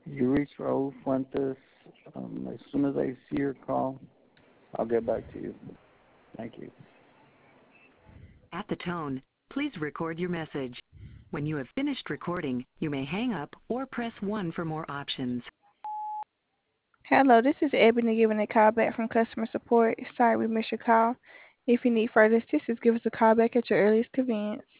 You reached Raul Fuentes. As soon as I see your call, I'll get back to you. Thank you. At the tone, please record your message. When you have finished recording, you may hang up or press 1 for more options. Hello, this is Ebony giving a call back from customer support. Sorry we missed your call. If you need further assistance, give us a call back at your earliest convenience.